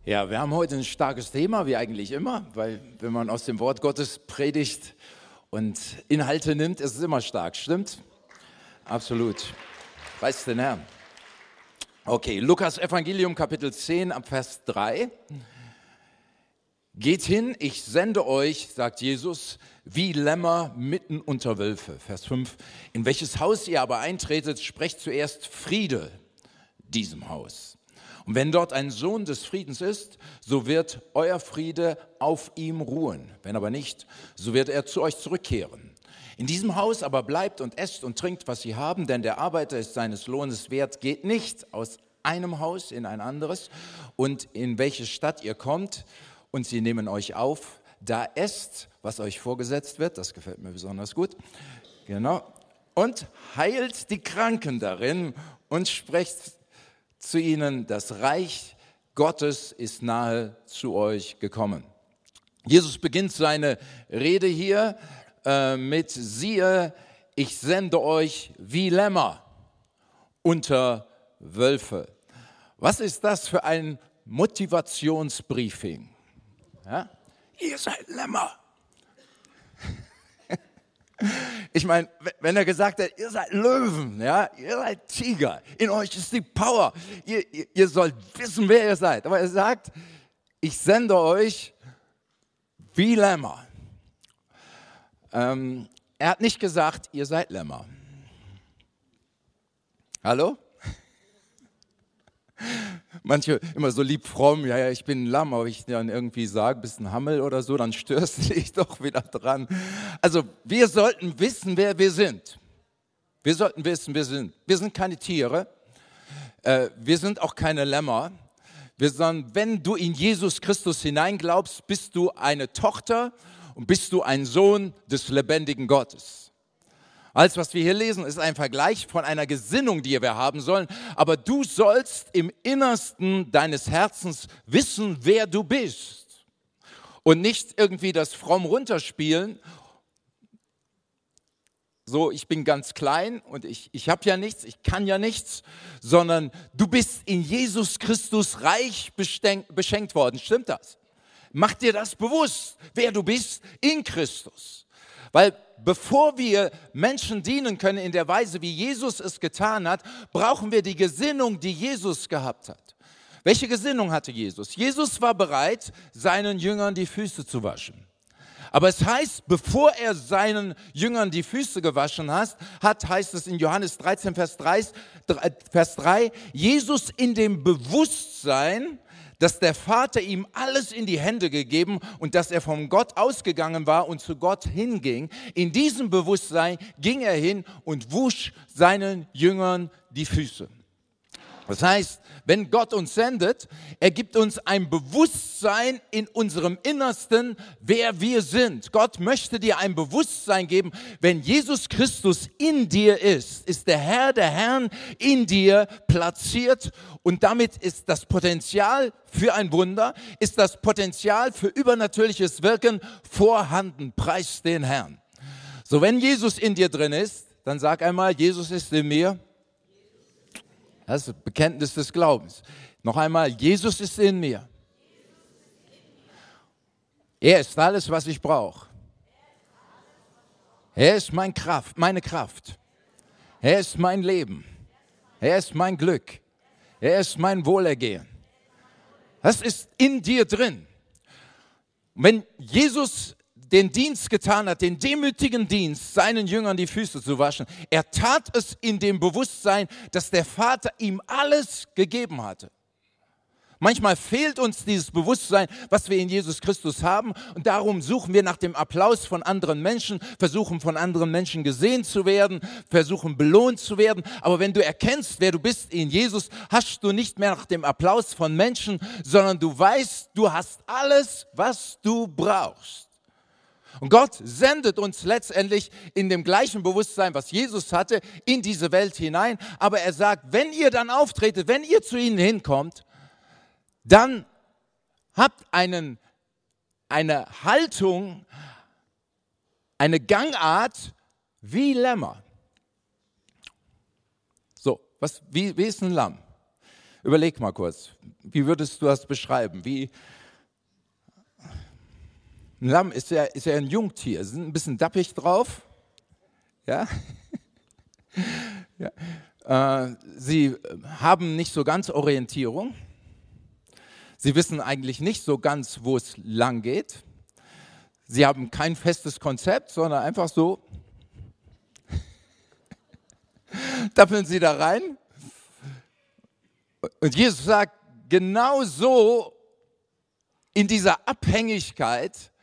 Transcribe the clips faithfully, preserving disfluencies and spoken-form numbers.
Ja, wir haben heute ein starkes Thema, wie eigentlich immer, weil wenn man aus dem Wort Gottes predigt und Inhalte nimmt, ist es immer stark, stimmt? Absolut. Preis den Herrn. Okay, Lukas Evangelium Kapitel zehn ab Vers drei. Geht hin, ich sende euch, sagt Jesus, wie Lämmer mitten unter Wölfe. Vers fünf. In welches Haus ihr aber eintretet, sprecht zuerst Friede diesem Haus. Und wenn dort ein Sohn des Friedens ist, so wird euer Friede auf ihm ruhen. Wenn aber nicht, so wird er zu euch zurückkehren. In diesem Haus aber bleibt und esst und trinkt, was sie haben, denn der Arbeiter ist seines Lohnes wert. Geht nicht aus einem Haus in ein anderes und in welche Stadt ihr kommt und sie nehmen euch auf, da esst, was euch vorgesetzt wird, das gefällt mir besonders gut, genau, und heilt die Kranken darin und sprecht zu ihnen, das Reich Gottes ist nahe zu euch gekommen. Jesus beginnt seine Rede hier äh, mit, siehe, ich sende euch wie Lämmer unter Wölfe. Was ist das für ein Motivationsbriefing? Ja? Ihr seid Lämmer. Ich meine, wenn er gesagt hat, ihr seid Löwen, ja, ihr seid Tiger, in euch ist die Power, ihr, ihr, ihr sollt wissen, wer ihr seid. Aber er sagt, ich sende euch wie Lämmer. Ähm, er hat nicht gesagt, ihr seid Lämmer. Hallo? Manche immer so lieb fromm, ja, ja, ich bin ein Lamm, aber ich dann irgendwie sage, bist ein Hammel oder so, dann störst du dich doch wieder dran. Also wir sollten wissen, wer wir sind. Wir sollten wissen, wer wir sind. Wir sind keine Tiere, äh, wir sind auch keine Lämmer. Wir, sondern wenn du in Jesus Christus hineinglaubst, bist du eine Tochter und bist du ein Sohn des lebendigen Gottes. Alles, was wir hier lesen, ist ein Vergleich von einer Gesinnung, die wir haben sollen. Aber du sollst im Innersten deines Herzens wissen, wer du bist. Und nicht irgendwie das fromm runterspielen. So, ich bin ganz klein und ich, ich habe ja nichts, ich kann ja nichts. Sondern du bist in Jesus Christus reich beschenkt worden. Stimmt das? Mach dir das bewusst, wer du bist in Christus. Weil bevor wir Menschen dienen können in der Weise, wie Jesus es getan hat, brauchen wir die Gesinnung, die Jesus gehabt hat. Welche Gesinnung hatte Jesus? Jesus war bereit, seinen Jüngern die Füße zu waschen. Aber es heißt, bevor er seinen Jüngern die Füße gewaschen hat, hat heißt es in Johannes dreizehn, Vers drei, Vers drei, Jesus in dem Bewusstsein, dass der Vater ihm alles in die Hände gegeben und dass er von Gott ausgegangen war und zu Gott hinging. In diesem Bewusstsein ging er hin und wusch seinen Jüngern die Füße. Das heißt, wenn Gott uns sendet, er gibt uns ein Bewusstsein in unserem Innersten, wer wir sind. Gott möchte dir ein Bewusstsein geben, wenn Jesus Christus in dir ist, ist der Herr der Herren in dir platziert und damit ist das Potenzial für ein Wunder, ist das Potenzial für übernatürliches Wirken vorhanden. Preis den Herrn. So, wenn Jesus in dir drin ist, dann sag einmal, Jesus ist in mir. Das ist das Bekenntnis des Glaubens. Noch einmal, Jesus ist in mir. Er ist alles, was ich brauche. Er ist mein Kraft, meine Kraft. Er ist mein Leben. Er ist mein Glück. Er ist mein Wohlergehen. Das ist in dir drin. Wenn Jesus den Dienst getan hat, den demütigen Dienst, seinen Jüngern die Füße zu waschen, er tat es in dem Bewusstsein, dass der Vater ihm alles gegeben hatte. Manchmal fehlt uns dieses Bewusstsein, was wir in Jesus Christus haben und darum suchen wir nach dem Applaus von anderen Menschen, versuchen von anderen Menschen gesehen zu werden, versuchen belohnt zu werden. Aber wenn du erkennst, wer du bist in Jesus, hast du nicht mehr nach dem Applaus von Menschen, sondern du weißt, du hast alles, was du brauchst. Und Gott sendet uns letztendlich in dem gleichen Bewusstsein, was Jesus hatte, in diese Welt hinein. Aber er sagt, wenn ihr dann auftretet, wenn ihr zu ihnen hinkommt, dann habt einen, eine Haltung, eine Gangart wie Lämmer. So, was, wie, wie ist ein Lamm? Überleg mal kurz, wie würdest du das beschreiben? Wie ein Lamm ist ja, ist ja ein Jungtier, sie sind ein bisschen dappig drauf. Ja? ja. Äh, sie haben nicht so ganz Orientierung. Sie wissen eigentlich nicht so ganz, wo es lang geht. Sie haben kein festes Konzept, sondern einfach so dappeln sie da rein. Und Jesus sagt, genau so in dieser Abhängigkeit,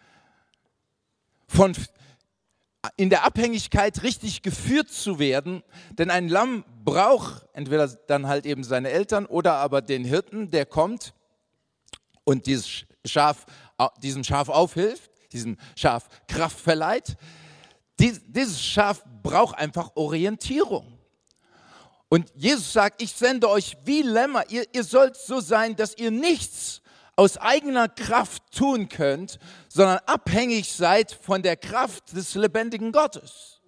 von, in der Abhängigkeit richtig geführt zu werden, denn ein Lamm braucht entweder dann halt eben seine Eltern oder aber den Hirten, der kommt und dieses Schaf, diesem Schaf aufhilft, diesem Schaf Kraft verleiht. Dies, dieses Schaf braucht einfach Orientierung. Und Jesus sagt, ich sende euch wie Lämmer, ihr, ihr sollt so sein, dass ihr nichts aus eigener Kraft tun könnt, sondern abhängig seid von der Kraft des lebendigen Gottes.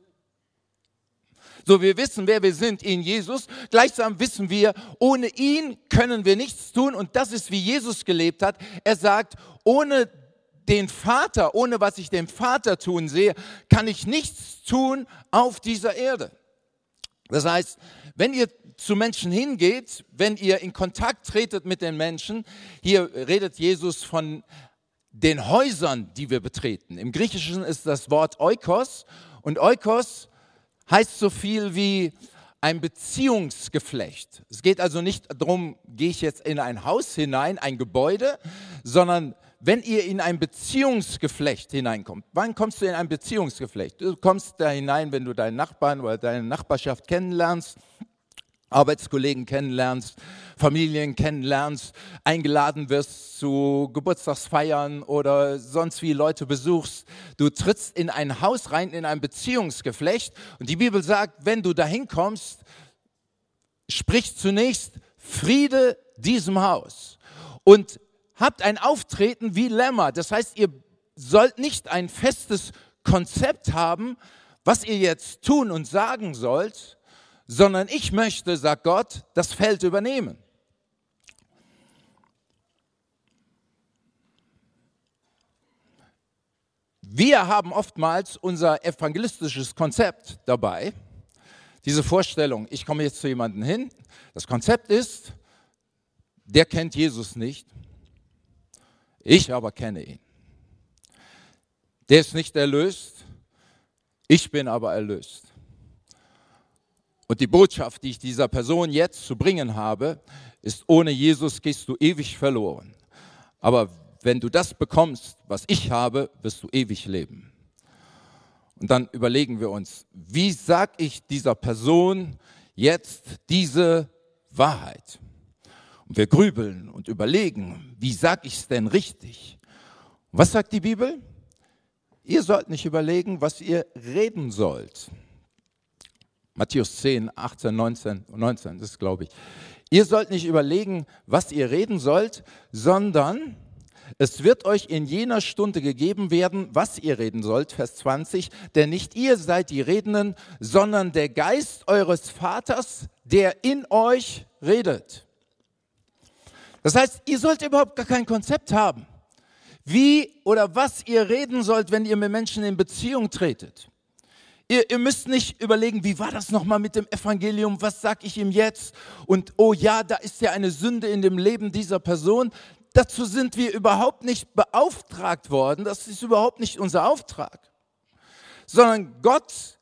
So, wir wissen, wer wir sind in Jesus, gleichsam wissen wir, ohne ihn können wir nichts tun und das ist, wie Jesus gelebt hat. Er sagt, ohne den Vater, ohne was ich dem Vater tun sehe, kann ich nichts tun auf dieser Erde. Das heißt, wenn ihr zu Menschen hingeht, wenn ihr in Kontakt tretet mit den Menschen, hier redet Jesus von den Häusern, die wir betreten. Im Griechischen ist das Wort Oikos und Oikos heißt so viel wie ein Beziehungsgeflecht. Es geht also nicht darum, gehe ich jetzt in ein Haus hinein, ein Gebäude, sondern wenn ihr in ein Beziehungsgeflecht hineinkommt. Wann kommst du in ein Beziehungsgeflecht? Du kommst da hinein, wenn du deinen Nachbarn oder deine Nachbarschaft kennenlernst, Arbeitskollegen kennenlernst, Familien kennenlernst, eingeladen wirst zu Geburtstagsfeiern oder sonst wie Leute besuchst. Du trittst in ein Haus rein, in ein Beziehungsgeflecht und die Bibel sagt, wenn du dahin kommst, sprich zunächst Friede diesem Haus und habt ein Auftreten wie Lämmer. Das heißt, ihr sollt nicht ein festes Konzept haben, was ihr jetzt tun und sagen sollt, sondern ich möchte, sagt Gott, das Feld übernehmen. Wir haben oftmals unser evangelistisches Konzept dabei, diese Vorstellung, ich komme jetzt zu jemandem hin, das Konzept ist, der kennt Jesus nicht, ich aber kenne ihn. Der ist nicht erlöst, ich bin aber erlöst. Und die Botschaft, die ich dieser Person jetzt zu bringen habe, ist, ohne Jesus gehst du ewig verloren. Aber wenn du das bekommst, was ich habe, wirst du ewig leben. Und dann überlegen wir uns, wie sage ich dieser Person jetzt diese Wahrheit? Und wir grübeln und überlegen, wie sage ich es denn richtig? Und was sagt die Bibel? Ihr sollt nicht überlegen, was ihr reden sollt. Matthäus zehn, achtzehn, neunzehn, neunzehn, das glaube ich. Ihr sollt nicht überlegen, was ihr reden sollt, sondern es wird euch in jener Stunde gegeben werden, was ihr reden sollt, Vers zwanzig, denn nicht ihr seid die Redenden, sondern der Geist eures Vaters, der in euch redet. Das heißt, ihr sollt überhaupt gar kein Konzept haben, wie oder was ihr reden sollt, wenn ihr mit Menschen in Beziehung tretet. Ihr, ihr müsst nicht überlegen, wie war das nochmal mit dem Evangelium, was sag ich ihm jetzt? Und oh ja, da ist ja eine Sünde in dem Leben dieser Person. Dazu sind wir überhaupt nicht beauftragt worden, das ist überhaupt nicht unser Auftrag. Sondern Gott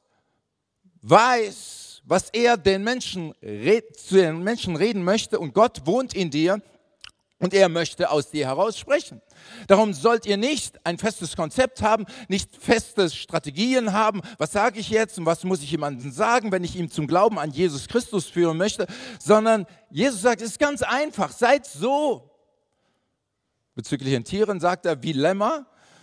weiß, was er den Menschen, zu den Menschen reden möchte und Gott wohnt in dir. Und er möchte aus dir heraus sprechen. Darum sollt ihr nicht ein festes Konzept haben, nicht feste Strategien haben. Was sage ich jetzt und was muss ich jemandem sagen, wenn ich ihn zum Glauben an Jesus Christus führen möchte? Sondern Jesus sagt, es ist ganz einfach, seid so. Bezüglich den Tieren sagt er, wie Lämmer.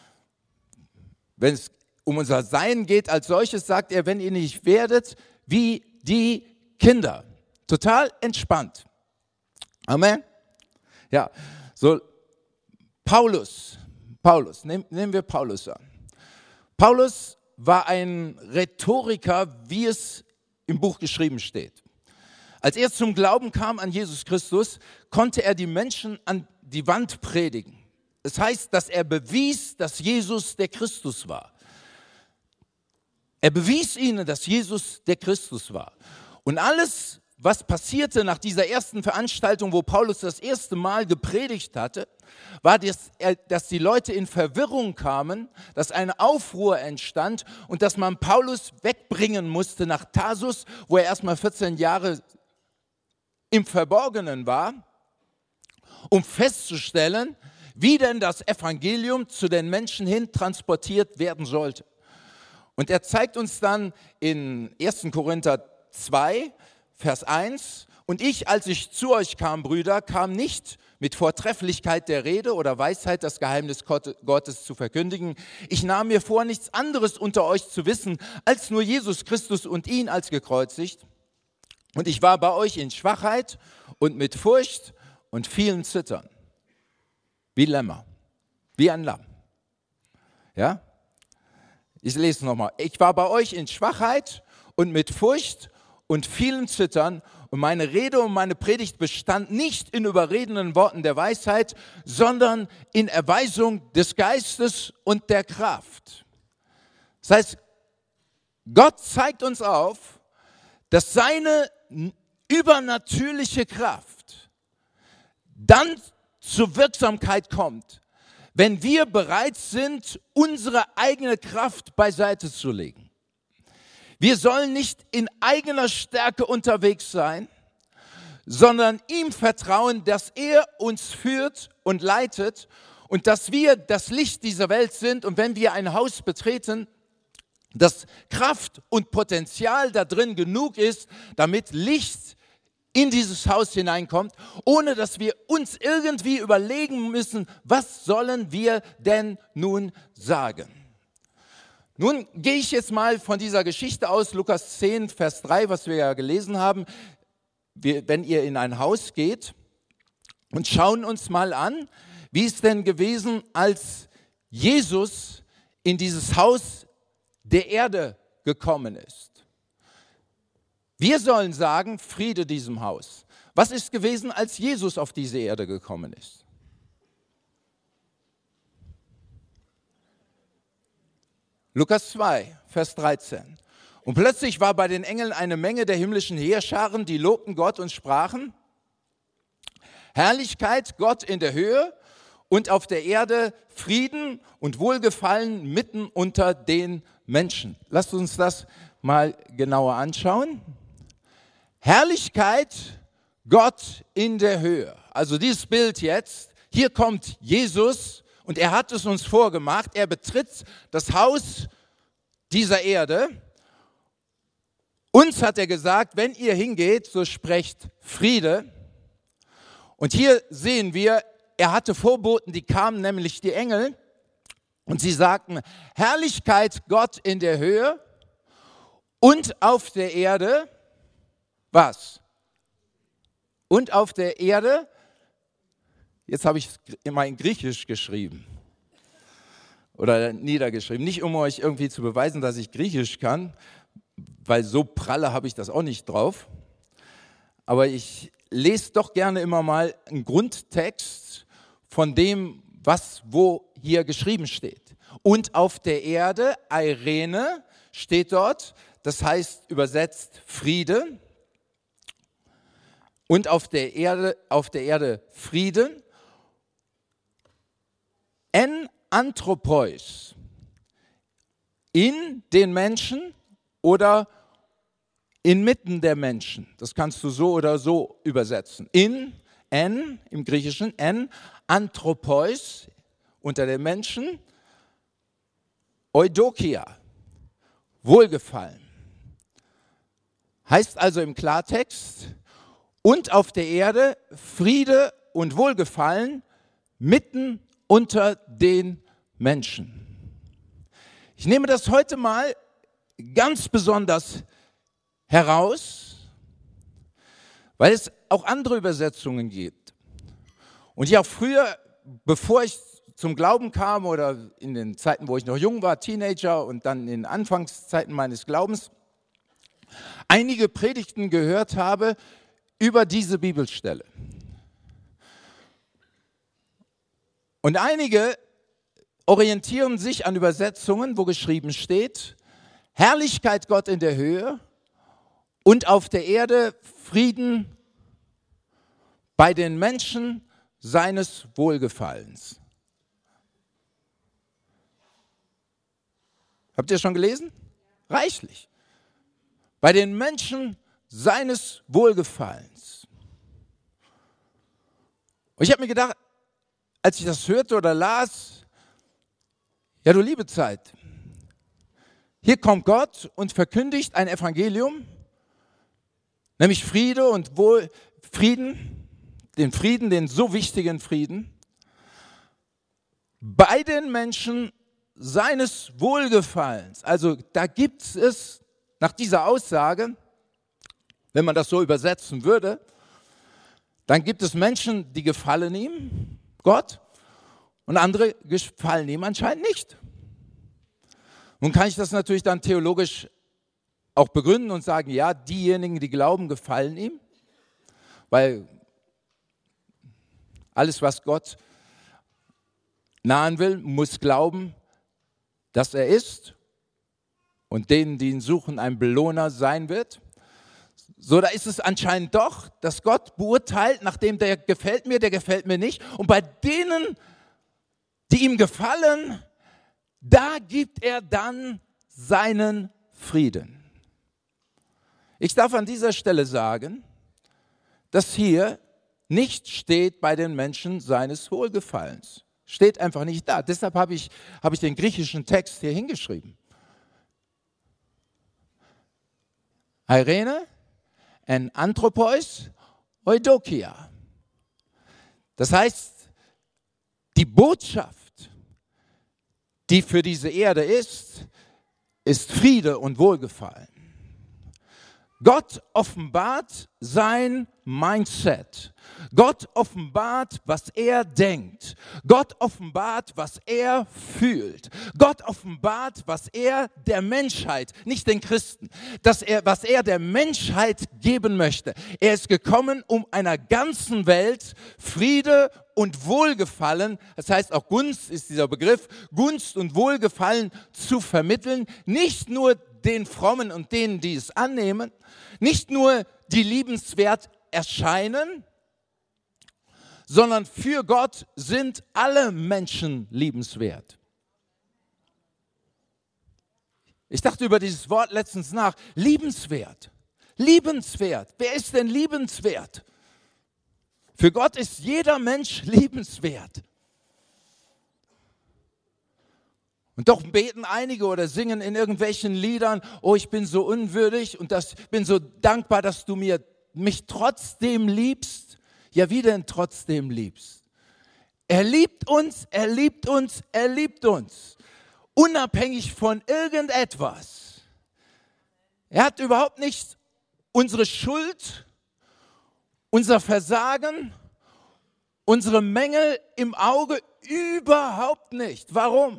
Wenn es um unser Sein geht als solches, sagt er, wenn ihr nicht werdet, wie die Kinder. Total entspannt. Amen. Ja, so Paulus, Paulus, nehm, nehmen wir Paulus an. Paulus war ein Rhetoriker, wie es im Buch geschrieben steht. Als er zum Glauben kam an Jesus Christus, konnte er die Menschen an die Wand predigen. Das heißt, dass er bewies, dass Jesus der Christus war. Er bewies ihnen, dass Jesus der Christus war. Und alles, was passierte nach dieser ersten Veranstaltung, wo Paulus das erste Mal gepredigt hatte, war, dass, er, dass die Leute in Verwirrung kamen, dass eine Aufruhr entstand und dass man Paulus wegbringen musste nach Tarsus, wo er erstmal vierzehn Jahre im Verborgenen war, um festzustellen, wie denn das Evangelium zu den Menschen hin transportiert werden sollte. Und er zeigt uns dann in ersten Korinther zwei, Vers eins, und ich, als ich zu euch kam, Brüder, kam nicht mit Vortrefflichkeit der Rede oder Weisheit, das Geheimnis Gottes zu verkündigen. Ich nahm mir vor, nichts anderes unter euch zu wissen, als nur Jesus Christus und ihn als gekreuzigt. Und ich war bei euch in Schwachheit und mit Furcht und vielen Zittern. Wie Lämmer, wie ein Lamm. Ja? Ich lese es nochmal. Ich war bei euch in Schwachheit und mit Furcht und vielen Zittern, und meine Rede und meine Predigt bestand nicht in überredenden Worten der Weisheit, sondern in Erweisung des Geistes und der Kraft. Das heißt, Gott zeigt uns auf, dass seine übernatürliche Kraft dann zur Wirksamkeit kommt, wenn wir bereit sind, unsere eigene Kraft beiseite zu legen. Wir sollen nicht in eigener Stärke unterwegs sein, sondern ihm vertrauen, dass er uns führt und leitet und dass wir das Licht dieser Welt sind. Und wenn wir ein Haus betreten, dass Kraft und Potenzial da drin genug ist, damit Licht in dieses Haus hineinkommt, ohne dass wir uns irgendwie überlegen müssen, was sollen wir denn nun sagen? Nun gehe ich jetzt mal von dieser Geschichte aus, Lukas zehn, Vers drei, was wir ja gelesen haben. Wir, wenn ihr in ein Haus geht und schauen uns mal an, wie es denn gewesen, als Jesus in dieses Haus der Erde gekommen ist. Wir sollen sagen, Friede diesem Haus. Was ist gewesen, als Jesus auf diese Erde gekommen ist? Lukas zwei, Vers dreizehn. Und plötzlich war bei den Engeln eine Menge der himmlischen Heerscharen, die lobten Gott und sprachen: Herrlichkeit Gott in der Höhe und auf der Erde Frieden und Wohlgefallen mitten unter den Menschen. Lasst uns das mal genauer anschauen. Herrlichkeit Gott in der Höhe. Also dieses Bild jetzt, hier kommt Jesus und er hat es uns vorgemacht. Er betritt das Haus dieser Erde. Uns hat er gesagt, wenn ihr hingeht, so sprecht Friede. Und hier sehen wir, er hatte Vorboten, die kamen, nämlich die Engel. Und sie sagten, Herrlichkeit Gott in der Höhe und auf der Erde, was? Und auf der Erde, jetzt habe ich es immer in Griechisch geschrieben oder niedergeschrieben, nicht um euch irgendwie zu beweisen, dass ich Griechisch kann, weil so pralle habe ich das auch nicht drauf, aber ich lese doch gerne immer mal einen Grundtext von dem, was wo hier geschrieben steht. Und auf der Erde, Eirene, steht dort, das heißt übersetzt Friede. Und auf der Erde, auf der Erde Frieden. En Anthropois, in den Menschen oder inmitten der Menschen. Das kannst du so oder so übersetzen. In, en, im Griechischen, en, Anthropois, unter den Menschen, Eudokia, Wohlgefallen. Heißt also im Klartext, und auf der Erde Friede und Wohlgefallen mitten unter den Menschen. Ich nehme das heute mal ganz besonders heraus, weil es auch andere Übersetzungen gibt. Und ich auch früher, bevor ich zum Glauben kam oder in den Zeiten, wo ich noch jung war, Teenager und dann in Anfangszeiten meines Glaubens, einige Predigten gehört habe über diese Bibelstelle. Und einige orientieren sich an Übersetzungen, wo geschrieben steht, Herrlichkeit Gott in der Höhe und auf der Erde Frieden bei den Menschen seines Wohlgefallens. Habt ihr schon gelesen? Reichlich. Bei den Menschen seines Wohlgefallens. Und ich habe mir gedacht, als ich das hörte oder las, ja du liebe Zeit, hier kommt Gott und verkündigt ein Evangelium, nämlich Friede und Wohl, Frieden, den Frieden, den so wichtigen Frieden, bei den Menschen seines Wohlgefallens. Also da gibt es nach dieser Aussage, wenn man das so übersetzen würde, dann gibt es Menschen, die gefallen ihm, Gott, und andere gefallen ihm anscheinend nicht. Nun kann ich das natürlich dann theologisch auch begründen und sagen, ja, diejenigen, die glauben, gefallen ihm, weil alles, was Gott nahen will, muss glauben, dass er ist und denen, die ihn suchen, ein Belohner sein wird. So, da ist es anscheinend doch, dass Gott beurteilt, nachdem der gefällt mir, der gefällt mir nicht. Und bei denen, die ihm gefallen, da gibt er dann seinen Frieden. Ich darf an dieser Stelle sagen, dass hier nicht steht bei den Menschen seines Wohlgefallens. Steht einfach nicht da. Deshalb habe ich, habe ich den griechischen Text hier hingeschrieben. Irene en Anthropois Eudokia. Das heißt, die Botschaft, die für diese Erde ist, ist Friede und Wohlgefallen. Gott offenbart sein Mindset. Gott offenbart, was er denkt. Gott offenbart, was er fühlt. Gott offenbart, was er der Menschheit, nicht den Christen, dass er, was er der Menschheit geben möchte. Er ist gekommen, um einer ganzen Welt Friede und Wohlgefallen, das heißt auch Gunst ist dieser Begriff, Gunst und Wohlgefallen zu vermitteln, nicht nur den Frommen und denen, die es annehmen, nicht nur die liebenswert erscheinen, sondern für Gott sind alle Menschen liebenswert. Ich dachte über dieses Wort letztens nach, liebenswert, liebenswert, wer ist denn liebenswert? Für Gott ist jeder Mensch liebenswert. Und doch beten einige oder singen in irgendwelchen Liedern, oh, ich bin so unwürdig und das, bin so dankbar, dass du mir, mich trotzdem liebst. Ja, wie denn trotzdem liebst? Er liebt uns, er liebt uns, er liebt uns. Unabhängig von irgendetwas. Er hat überhaupt nicht unsere Schuld, unser Versagen, unsere Mängel im Auge, überhaupt nicht. Warum?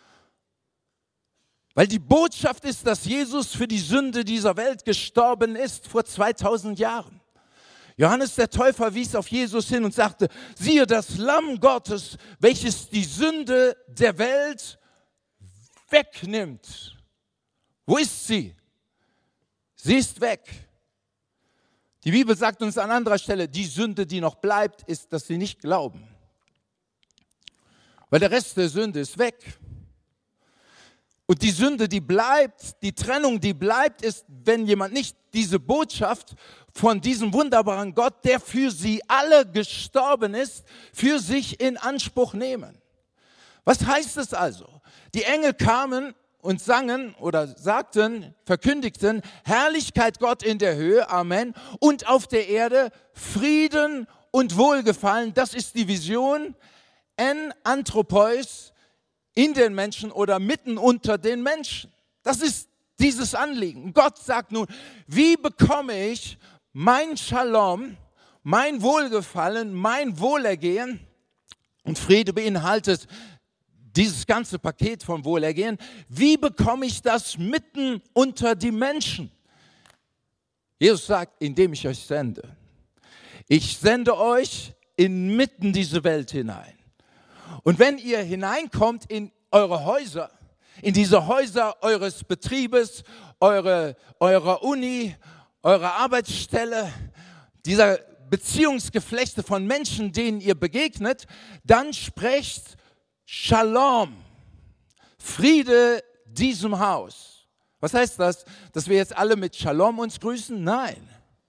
Weil die Botschaft ist, dass Jesus für die Sünde dieser Welt gestorben ist vor zweitausend Jahren. Johannes der Täufer wies auf Jesus hin und sagte, siehe das Lamm Gottes, welches die Sünde der Welt wegnimmt. Wo ist sie? Sie ist weg. Die Bibel sagt uns an anderer Stelle, die Sünde, die noch bleibt, ist, dass sie nicht glauben. Weil der Rest der Sünde ist weg. Und die Sünde, die bleibt, die Trennung, die bleibt, ist, wenn jemand nicht diese Botschaft von diesem wunderbaren Gott, der für sie alle gestorben ist, für sich in Anspruch nehmen. Was heißt es also? Die Engel kamen und sangen oder sagten, verkündigten, Herrlichkeit Gott in der Höhe, Amen, und auf der Erde Frieden und Wohlgefallen. Das ist die Vision, en Anthropois, in den Menschen oder mitten unter den Menschen. Das ist dieses Anliegen. Gott sagt nun, wie bekomme ich mein Shalom, mein Wohlgefallen, mein Wohlergehen? Und Friede beinhaltet dieses ganze Paket von Wohlergehen. Wie bekomme ich das mitten unter die Menschen? Jesus sagt, indem ich euch sende. ich sende euch inmitten diese Welt hinein. Und wenn ihr hineinkommt in eure Häuser, in diese Häuser eures Betriebes, eure, eurer Uni, eurer Arbeitsstelle, dieser Beziehungsgeflechte von Menschen, denen ihr begegnet, dann sprecht Shalom, Friede diesem Haus. Was heißt das? Dass wir jetzt alle mit Shalom uns grüßen? Nein.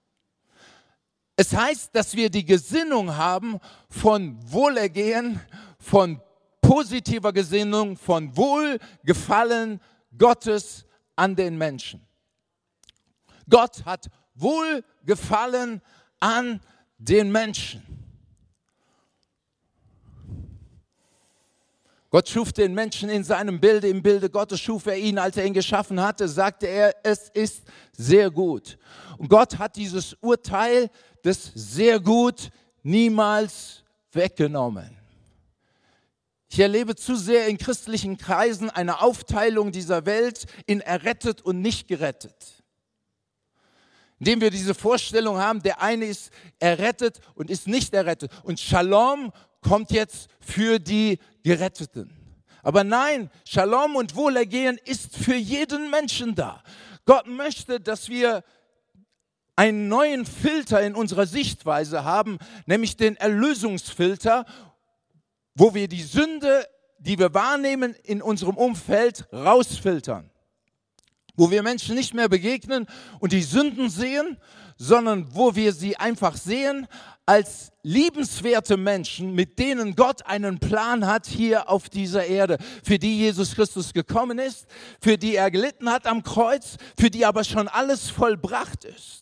Es heißt, dass wir die Gesinnung haben von Wohlergehen, von positiver Gesinnung, von Wohlgefallen Gottes an den Menschen. Gott hat Wohlgefallen an den Menschen. Gott schuf den Menschen in seinem Bilde, im Bilde Gottes schuf er ihn, als er ihn geschaffen hatte, sagte er, es ist sehr gut. Und Gott hat dieses Urteil des sehr gut niemals weggenommen. Ich erlebe zu sehr in christlichen Kreisen eine Aufteilung dieser Welt in errettet und nicht gerettet. Indem wir diese Vorstellung haben, der eine ist errettet und ist nicht errettet. Und Shalom kommt jetzt für die Geretteten. Aber nein, Shalom und Wohlergehen ist für jeden Menschen da. Gott möchte, dass wir einen neuen Filter in unserer Sichtweise haben, nämlich den Erlösungsfilter, wo wir die Sünde, die wir wahrnehmen in unserem Umfeld, rausfiltern. Wo wir Menschen nicht mehr begegnen und die Sünden sehen, sondern wo wir sie einfach sehen als liebenswerte Menschen, mit denen Gott einen Plan hat hier auf dieser Erde, für die Jesus Christus gekommen ist, für die er gelitten hat am Kreuz, für die aber schon alles vollbracht ist.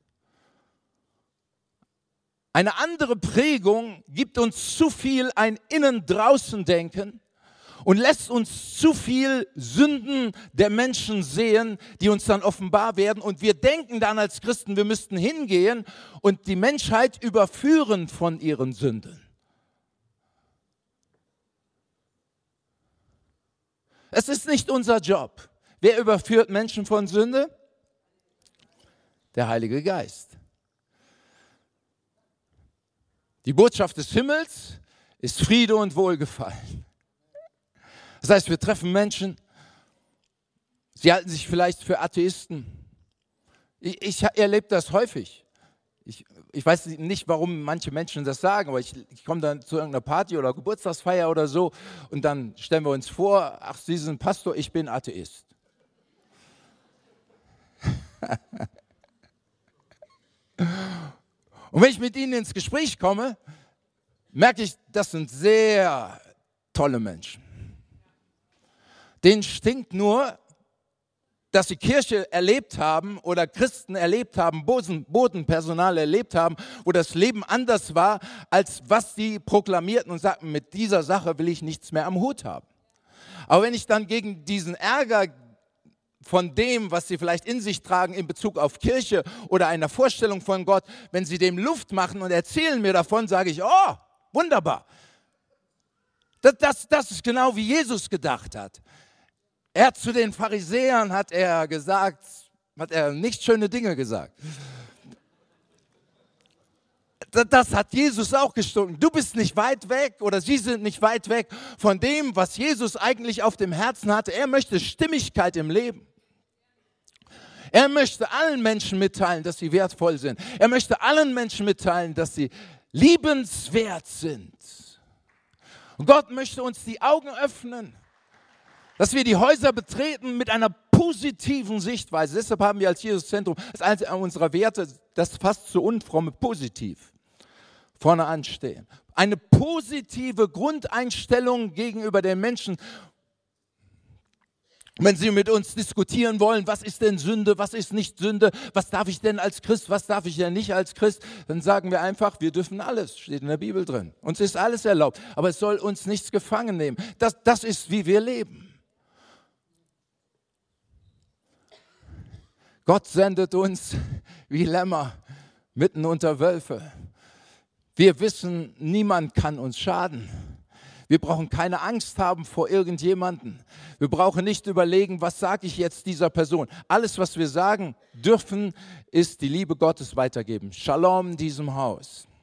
Eine andere Prägung gibt uns zu viel ein Innen-Draußen-Denken und lässt uns zu viel Sünden der Menschen sehen, die uns dann offenbar werden. Und wir denken dann als Christen, wir müssten hingehen und die Menschheit überführen von ihren Sünden. Es ist nicht unser Job. Wer überführt Menschen von Sünde? Der Heilige Geist. Die Botschaft des Himmels ist Friede und Wohlgefallen. Das heißt, wir treffen Menschen, sie halten sich vielleicht für Atheisten. Ich, ich erlebe das häufig. Ich, ich weiß nicht, warum manche Menschen das sagen, aber ich, ich komme dann zu irgendeiner Party oder Geburtstagsfeier oder so und dann stellen wir uns vor, ach, Sie sind Pastor, ich bin Atheist. Und wenn ich mit ihnen ins Gespräch komme, merke ich, das sind sehr tolle Menschen. Denen stinkt nur, dass sie Kirche erlebt haben oder Christen erlebt haben, Bodenpersonal erlebt haben, wo das Leben anders war, als was sie proklamierten und sagten, mit dieser Sache will ich nichts mehr am Hut haben. Aber wenn ich dann gegen diesen Ärger von dem, was sie vielleicht in sich tragen in Bezug auf Kirche oder einer Vorstellung von Gott, wenn sie dem Luft machen und erzählen mir davon, sage ich, oh, wunderbar. Das, das, das ist genau wie Jesus gedacht hat. Er hat zu den Pharisäern, hat er gesagt, hat er nicht schöne Dinge gesagt. Das, das hat Jesus auch gestunken. Du bist nicht weit weg oder sie sind nicht weit weg von dem, was Jesus eigentlich auf dem Herzen hatte. Er möchte Stimmigkeit im Leben. Er möchte allen Menschen mitteilen, dass sie wertvoll sind. Er möchte allen Menschen mitteilen, dass sie liebenswert sind. Und Gott möchte uns die Augen öffnen, dass wir die Häuser betreten mit einer positiven Sichtweise. Deshalb haben wir als Jesus-Zentrum, das ist eines unserer Werte, das fast zu unfromme positiv vorne anstehen. Eine positive Grundeinstellung gegenüber den Menschen. Wenn sie mit uns diskutieren wollen, was ist denn Sünde, was ist nicht Sünde, was darf ich denn als Christ, was darf ich denn nicht als Christ, dann sagen wir einfach, wir dürfen alles, steht in der Bibel drin. Uns ist alles erlaubt, aber es soll uns nichts gefangen nehmen. Das, das ist, wie wir leben. Gott sendet uns wie Lämmer mitten unter Wölfe. Wir wissen, niemand kann uns schaden. Wir brauchen keine Angst haben vor irgendjemanden. Wir brauchen nicht überlegen, was sage ich jetzt dieser Person. Alles, was wir sagen dürfen, ist die Liebe Gottes weitergeben. Shalom in diesem Haus.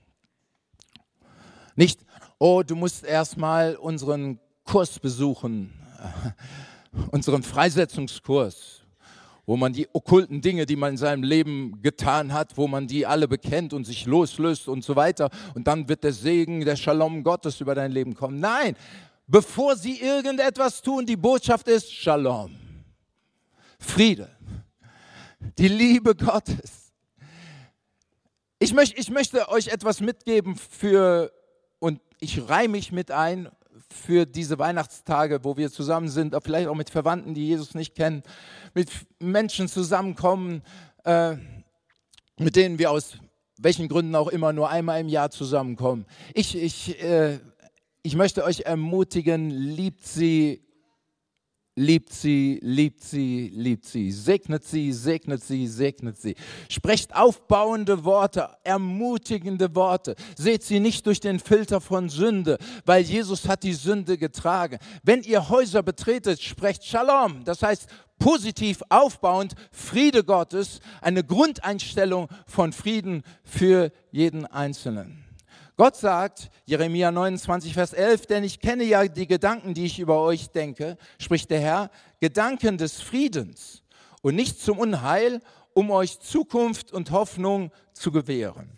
Nicht, oh, du musst erstmal unseren Kurs besuchen, unseren Freisetzungskurs, wo man die okkulten Dinge, die man in seinem Leben getan hat, wo man die alle bekennt und sich loslöst und so weiter. Und dann wird der Segen, der Shalom Gottes über dein Leben kommen. Nein, bevor sie irgendetwas tun, die Botschaft ist Shalom. Friede. Die Liebe Gottes. Ich, möcht, ich möchte euch etwas mitgeben für, und ich reihe mich mit ein, für diese Weihnachtstage, wo wir zusammen sind, vielleicht auch mit Verwandten, die Jesus nicht kennen, mit Menschen zusammenkommen, äh, mit denen wir aus welchen Gründen auch immer nur einmal im Jahr zusammenkommen. Ich, ich, äh, ich möchte euch ermutigen, liebt sie, liebt sie, liebt sie, liebt sie, segnet sie, segnet sie, segnet sie. Sprecht aufbauende Worte, ermutigende Worte. Seht sie nicht durch den Filter von Sünde, weil Jesus hat die Sünde getragen. Wenn ihr Häuser betretet, sprecht Shalom, das heißt positiv aufbauend, Friede Gottes, eine Grundeinstellung von Frieden für jeden Einzelnen. Gott sagt, Jeremia neunundzwanzig, Vers elf, denn ich kenne ja die Gedanken, die ich über euch denke, spricht der Herr, Gedanken des Friedens und nicht zum Unheil, um euch Zukunft und Hoffnung zu gewähren.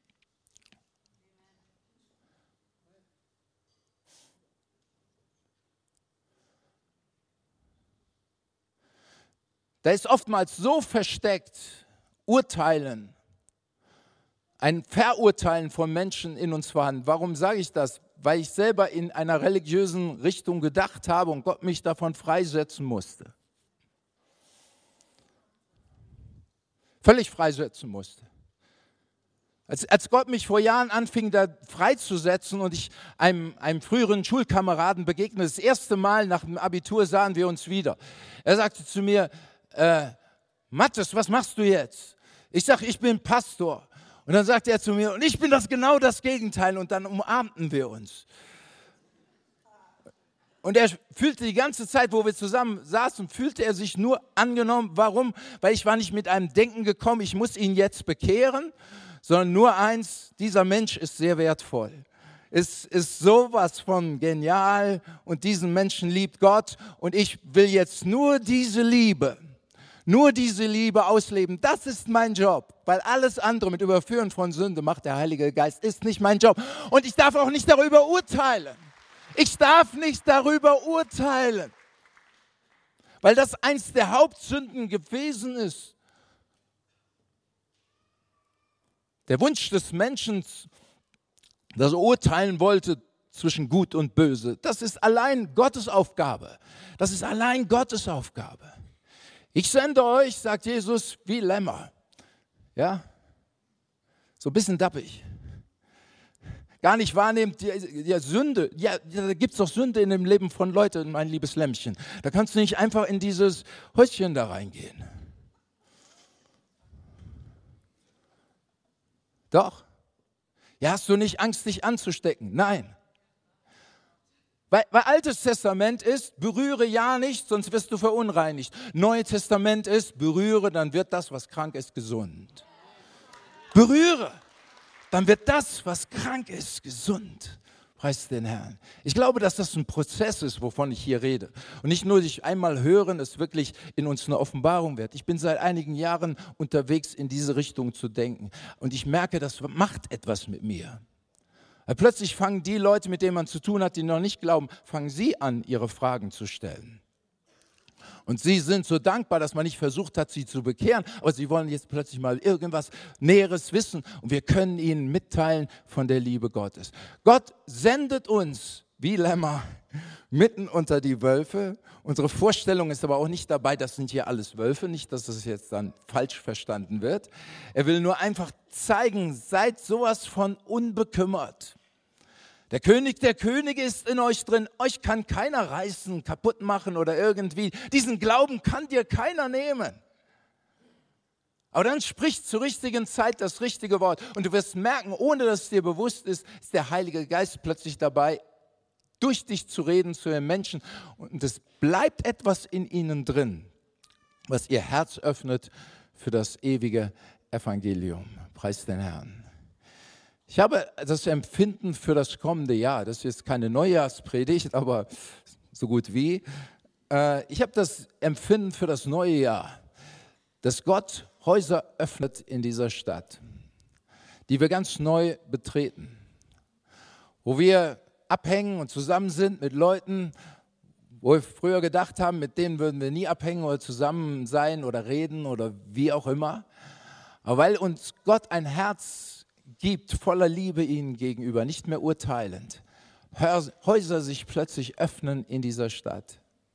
Da ist oftmals so versteckt Urteilen, ein Verurteilen von Menschen in uns vorhanden. Warum sage ich das? Weil ich selber in einer religiösen Richtung gedacht habe und Gott mich davon freisetzen musste. Völlig freisetzen musste. Als, als Gott mich vor Jahren anfing, da freizusetzen und ich einem, einem früheren Schulkameraden begegnete, das erste Mal nach dem Abitur sahen wir uns wieder. Er sagte zu mir, äh, Mathis, was machst du jetzt? Ich sage, ich bin Pastor. Und dann sagte er zu mir, und ich bin das genau das Gegenteil. Und dann umarmten wir uns. Und er fühlte die ganze Zeit, wo wir zusammen saßen, fühlte er sich nur angenommen. Warum? Weil ich war nicht mit einem Denken gekommen, ich muss ihn jetzt bekehren, sondern nur eins, dieser Mensch ist sehr wertvoll. Es ist sowas von genial und diesen Menschen liebt Gott. Und ich will jetzt nur diese Liebe Nur diese Liebe ausleben, das ist mein Job, weil alles andere mit Überführen von Sünde macht der Heilige Geist, ist nicht mein Job. Und ich darf auch nicht darüber urteilen. Ich darf nicht darüber urteilen, weil das eins der Hauptsünden gewesen ist. Der Wunsch des Menschen, dass er urteilen wollte zwischen Gut und Böse, das ist allein Gottes Aufgabe. Das ist allein Gottes Aufgabe. Ich sende euch, sagt Jesus, wie Lämmer. Ja? So ein bisschen dappig. Gar nicht wahrnehmt, die, die Sünde, ja, da gibt es doch Sünde in dem Leben von Leuten, mein liebes Lämmchen. Da kannst du nicht einfach in dieses Häuschen da reingehen. Doch. Ja, hast du nicht Angst, dich anzustecken? Nein. Weil, weil Altes Testament ist, berühre ja nicht, sonst wirst du verunreinigt. Neues Testament ist, berühre, dann wird das, was krank ist, gesund. Berühre, dann wird das, was krank ist, gesund. Preis den Herrn. Ich glaube, dass das ein Prozess ist, wovon ich hier rede. Und nicht nur dich einmal hören, es wirklich in uns eine Offenbarung wird. Ich bin seit einigen Jahren unterwegs, in diese Richtung zu denken. Und ich merke, das macht etwas mit mir. Weil plötzlich fangen die Leute, mit denen man zu tun hat, die noch nicht glauben, fangen sie an, ihre Fragen zu stellen. Und sie sind so dankbar, dass man nicht versucht hat, sie zu bekehren, aber sie wollen jetzt plötzlich mal irgendwas Näheres wissen und wir können ihnen mitteilen von der Liebe Gottes. Gott sendet uns wie Lämmer mitten unter die Wölfe. Unsere Vorstellung ist aber auch nicht dabei, das sind hier alles Wölfe, nicht, dass das jetzt dann falsch verstanden wird. Er will nur einfach zeigen, seid sowas von unbekümmert. Der König der Könige ist in euch drin. Euch kann keiner reißen, kaputt machen oder irgendwie. Diesen Glauben kann dir keiner nehmen. Aber dann spricht zur richtigen Zeit das richtige Wort. Und du wirst merken, ohne dass es dir bewusst ist, ist der Heilige Geist plötzlich dabei, durch dich zu reden zu den Menschen. Und es bleibt etwas in ihnen drin, was ihr Herz öffnet für das ewige Evangelium. Preis den Herrn. Ich habe das Empfinden für das kommende Jahr, das ist jetzt keine Neujahrspredigt, aber so gut wie. Äh, ich habe das Empfinden für das neue Jahr, dass Gott Häuser öffnet in dieser Stadt, die wir ganz neu betreten, wo wir abhängen und zusammen sind mit Leuten, wo wir früher gedacht haben, mit denen würden wir nie abhängen oder zusammen sein oder reden oder wie auch immer. Aber weil uns Gott ein Herz gibt, voller Liebe ihnen gegenüber, nicht mehr urteilend, Häuser sich plötzlich öffnen in dieser Stadt.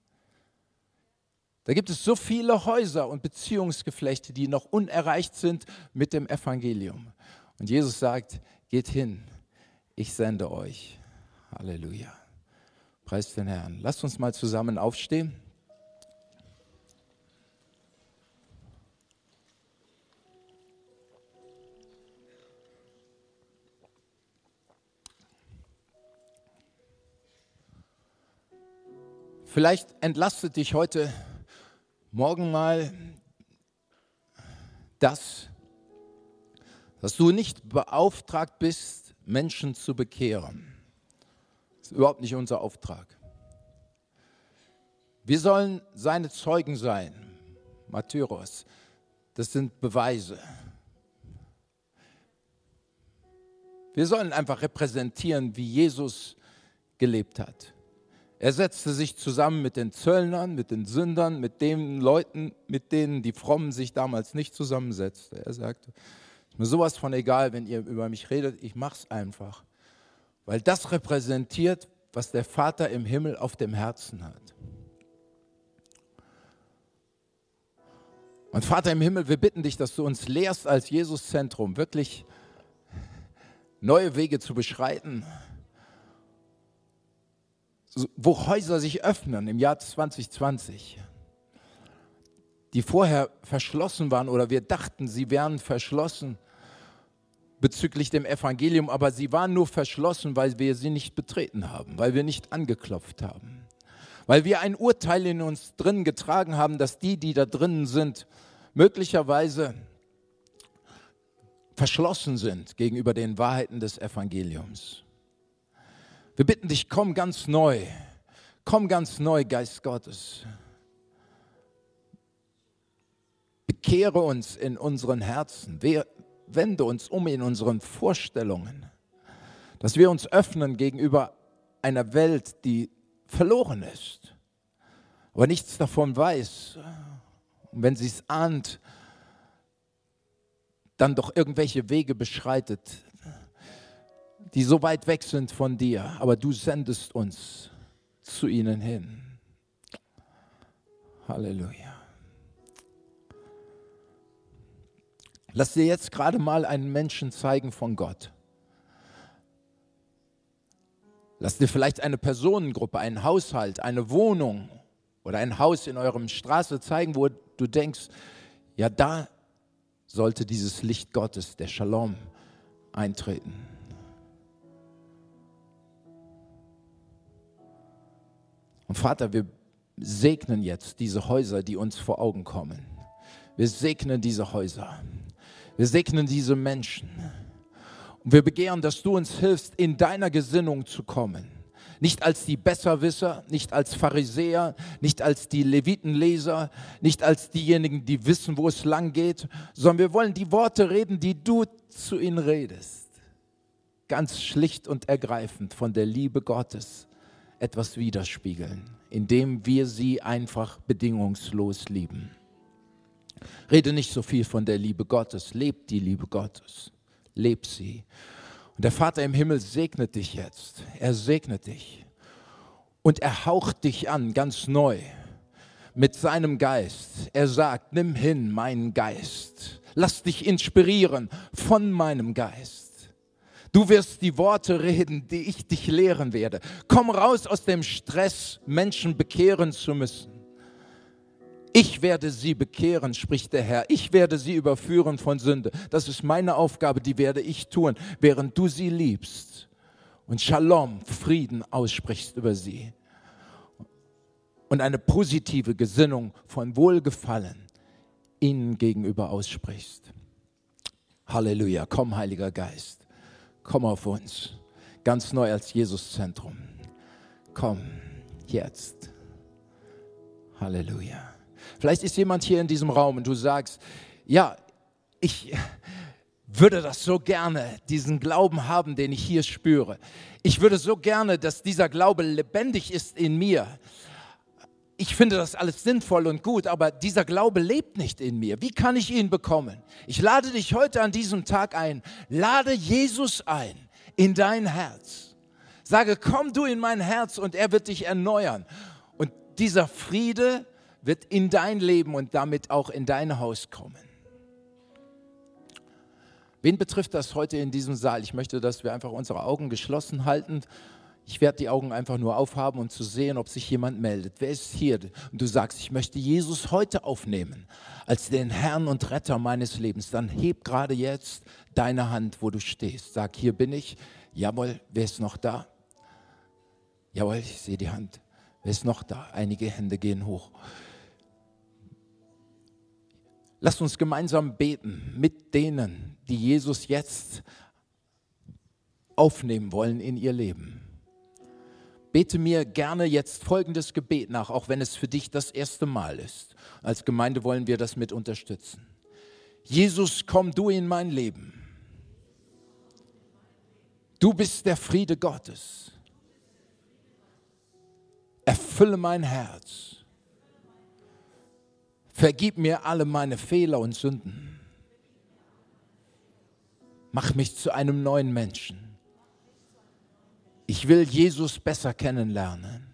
Da gibt es so viele Häuser und Beziehungsgeflechte, die noch unerreicht sind mit dem Evangelium. Und Jesus sagt, geht hin, ich sende euch. Halleluja. Preis den Herrn. Lasst uns mal zusammen aufstehen. Vielleicht entlastet dich heute Morgen mal das, dass du nicht beauftragt bist, Menschen zu bekehren. Das ist überhaupt nicht unser Auftrag. Wir sollen seine Zeugen sein, Martyros. Das sind Beweise. Wir sollen einfach repräsentieren, wie Jesus gelebt hat. Er setzte sich zusammen mit den Zöllnern, mit den Sündern, mit den Leuten, mit denen die Frommen sich damals nicht zusammensetzten. Er sagte, es ist mir sowas von egal, wenn ihr über mich redet, ich mache es einfach. Weil das repräsentiert, was der Vater im Himmel auf dem Herzen hat. Und Vater im Himmel, wir bitten dich, dass du uns lehrst als Jesus-Zentrum, wirklich neue Wege zu beschreiten, wo Häuser sich öffnen im Jahr zwanzig zwanzig, die vorher verschlossen waren oder wir dachten, sie wären verschlossen bezüglich dem Evangelium, aber sie waren nur verschlossen, weil wir sie nicht betreten haben, weil wir nicht angeklopft haben, weil wir ein Urteil in uns drin getragen haben, dass die, die da drinnen sind, möglicherweise verschlossen sind gegenüber den Wahrheiten des Evangeliums. Wir bitten dich, komm ganz neu, komm ganz neu, Geist Gottes. Bekehre uns in unseren Herzen, wende uns um in unseren Vorstellungen, dass wir uns öffnen gegenüber einer Welt, die verloren ist, aber nichts davon weiß. Und wenn sie es ahnt, dann doch irgendwelche Wege beschreitet, die so weit weg sind von dir, aber du sendest uns zu ihnen hin. Halleluja. Lass dir jetzt gerade mal einen Menschen zeigen von Gott. Lass dir vielleicht eine Personengruppe, einen Haushalt, eine Wohnung oder ein Haus in eurem Straße zeigen, wo du denkst, ja, da sollte dieses Licht Gottes, der Shalom, eintreten. Und Vater, wir segnen jetzt diese Häuser, die uns vor Augen kommen. Wir segnen diese Häuser. Wir segnen diese Menschen. Und wir begehren, dass du uns hilfst, in deiner Gesinnung zu kommen. Nicht als die Besserwisser, nicht als Pharisäer, nicht als die Levitenleser, nicht als diejenigen, die wissen, wo es lang geht, sondern wir wollen die Worte reden, die du zu ihnen redest. Ganz schlicht und ergreifend von der Liebe Gottes etwas widerspiegeln, indem wir sie einfach bedingungslos lieben. Rede nicht so viel von der Liebe Gottes, leb die Liebe Gottes, leb sie. Und der Vater im Himmel segnet dich jetzt, er segnet dich und er haucht dich an, ganz neu, mit seinem Geist. Er sagt, nimm hin meinen Geist, lass dich inspirieren von meinem Geist. Du wirst die Worte reden, die ich dich lehren werde. Komm raus aus dem Stress, Menschen bekehren zu müssen. Ich werde sie bekehren, spricht der Herr. Ich werde sie überführen von Sünde. Das ist meine Aufgabe, die werde ich tun, während du sie liebst und Shalom, Frieden aussprichst über sie. Und eine positive Gesinnung von Wohlgefallen ihnen gegenüber aussprichst. Halleluja, komm Heiliger Geist. Komm auf uns, ganz neu als Jesuszentrum. Komm, jetzt. Halleluja. Vielleicht ist jemand hier in diesem Raum und du sagst, ja, ich würde das so gerne, diesen Glauben haben, den ich hier spüre. Ich würde so gerne, dass dieser Glaube lebendig ist in mir. Ich finde das alles sinnvoll und gut, aber dieser Glaube lebt nicht in mir. Wie kann ich ihn bekommen? Ich lade dich heute an diesem Tag ein. Lade Jesus ein in dein Herz. Sage, komm du in mein Herz und er wird dich erneuern. Und dieser Friede wird in dein Leben und damit auch in dein Haus kommen. Wen betrifft das heute in diesem Saal? Ich möchte, dass wir einfach unsere Augen geschlossen halten. Ich werde die Augen einfach nur aufhaben, um zu sehen, ob sich jemand meldet. Wer ist hier? Und du sagst, ich möchte Jesus heute aufnehmen als den Herrn und Retter meines Lebens. Dann heb gerade jetzt deine Hand, wo du stehst. Sag, hier bin ich. Jawohl, wer ist noch da? Jawohl, ich sehe die Hand. Wer ist noch da? Einige Hände gehen hoch. Lasst uns gemeinsam beten mit denen, die Jesus jetzt aufnehmen wollen in ihr Leben. Bete mir gerne jetzt folgendes Gebet nach, auch wenn es für dich das erste Mal ist. Als Gemeinde wollen wir das mit unterstützen. Jesus, komm du in mein Leben. Du bist der Friede Gottes. Erfülle mein Herz. Vergib mir alle meine Fehler und Sünden. Mach mich zu einem neuen Menschen. Ich will Jesus besser kennenlernen.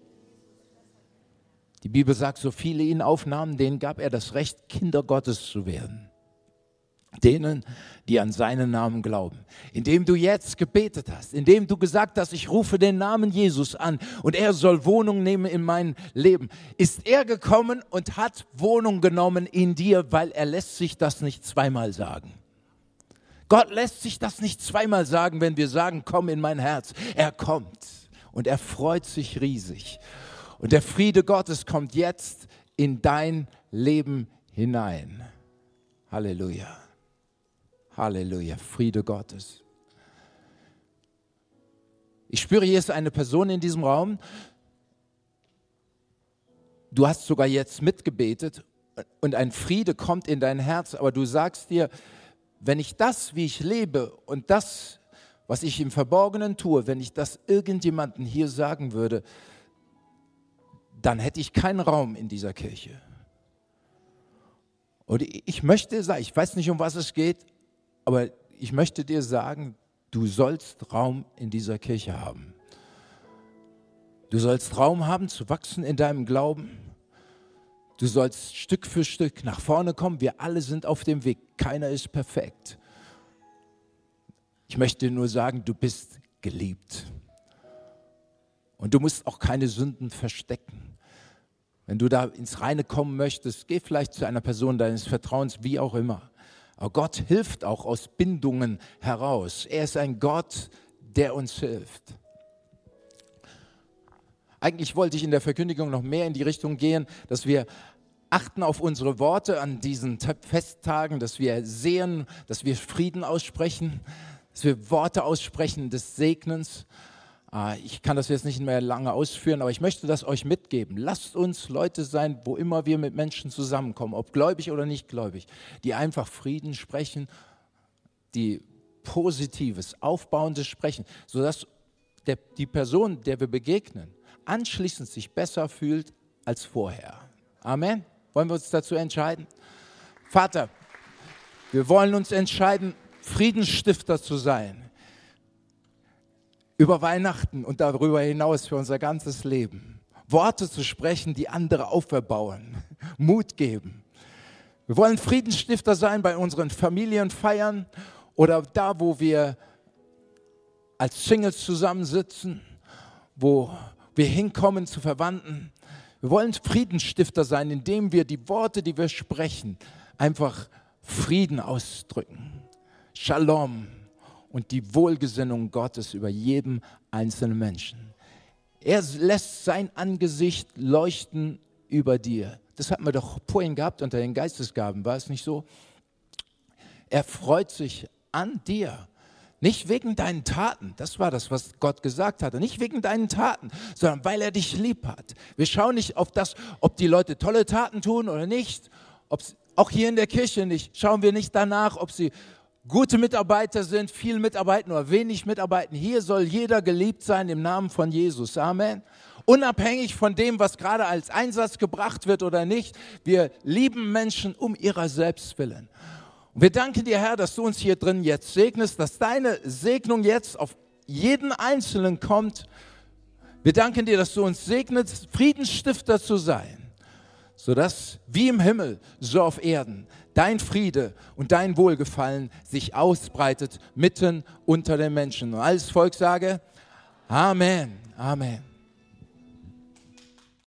Die Bibel sagt, so viele ihn aufnahmen, denen gab er das Recht, Kinder Gottes zu werden. Denen, die an seinen Namen glauben. Indem du jetzt gebetet hast, indem du gesagt hast, ich rufe den Namen Jesus an und er soll Wohnung nehmen in mein Leben, ist er gekommen und hat Wohnung genommen in dir, weil er lässt sich das nicht zweimal sagen. Gott lässt sich das nicht zweimal sagen, wenn wir sagen, komm in mein Herz. Er kommt und er freut sich riesig. Und der Friede Gottes kommt jetzt in dein Leben hinein. Halleluja. Halleluja. Friede Gottes. Ich spüre, hier ist eine Person in diesem Raum. Du hast sogar jetzt mitgebetet und ein Friede kommt in dein Herz, aber du sagst dir, wenn ich das, wie ich lebe und das, was ich im Verborgenen tue, wenn ich das irgendjemandem hier sagen würde, dann hätte ich keinen Raum in dieser Kirche. Und ich möchte sagen, ich weiß nicht, um was es geht, aber ich möchte dir sagen, du sollst Raum in dieser Kirche haben. Du sollst Raum haben, zu wachsen in deinem Glauben. Du sollst Stück für Stück nach vorne kommen. Wir alle sind auf dem Weg. Keiner ist perfekt. Ich möchte dir nur sagen, du bist geliebt. Und du musst auch keine Sünden verstecken. Wenn du da ins Reine kommen möchtest, geh vielleicht zu einer Person deines Vertrauens, wie auch immer. Aber Gott hilft auch aus Bindungen heraus. Er ist ein Gott, der uns hilft. Eigentlich wollte ich in der Verkündigung noch mehr in die Richtung gehen, dass wir achten auf unsere Worte an diesen Festtagen, dass wir sehen, dass wir Frieden aussprechen, dass wir Worte aussprechen des Segnens. Ich kann das jetzt nicht mehr lange ausführen, aber ich möchte das euch mitgeben. Lasst uns Leute sein, wo immer wir mit Menschen zusammenkommen, ob gläubig oder nicht gläubig, die einfach Frieden sprechen, die Positives, Aufbauendes sprechen, sodass der, die Person, der wir begegnen, anschließend sich besser fühlt als vorher. Amen. Wollen wir uns dazu entscheiden? Vater, wir wollen uns entscheiden, Friedensstifter zu sein. Über Weihnachten und darüber hinaus für unser ganzes Leben. Worte zu sprechen, die andere auferbauen, Mut geben. Wir wollen Friedensstifter sein bei unseren Familienfeiern oder da, wo wir als Singles zusammensitzen, wo wir hinkommen zu Verwandten. Wir wollen Friedensstifter sein, indem wir die Worte, die wir sprechen, einfach Frieden ausdrücken. Shalom und die Wohlgesinnung Gottes über jedem einzelnen Menschen. Er lässt sein Angesicht leuchten über dir. Das hatten wir doch vorhin gehabt unter den Geistesgaben, war es nicht so? Er freut sich an dir, Nicht wegen deinen Taten, das war das, was Gott gesagt hatte, nicht wegen deinen Taten, sondern weil er dich lieb hat. Wir schauen nicht auf das, ob die Leute tolle Taten tun oder nicht, ob's, auch hier in der Kirche nicht, schauen wir nicht danach, ob sie gute Mitarbeiter sind, viel mitarbeiten oder wenig mitarbeiten. Hier soll jeder geliebt sein im Namen von Jesus. Amen. Unabhängig von dem, was gerade als Einsatz gebracht wird oder nicht, wir lieben Menschen um ihrer selbst willen. Und wir danken dir, Herr, dass du uns hier drin jetzt segnest, dass deine Segnung jetzt auf jeden Einzelnen kommt. Wir danken dir, dass du uns segnest, Friedensstifter zu sein, sodass wie im Himmel, so auf Erden dein Friede und dein Wohlgefallen sich ausbreitet mitten unter den Menschen. Und alles Volk sage, Amen, Amen.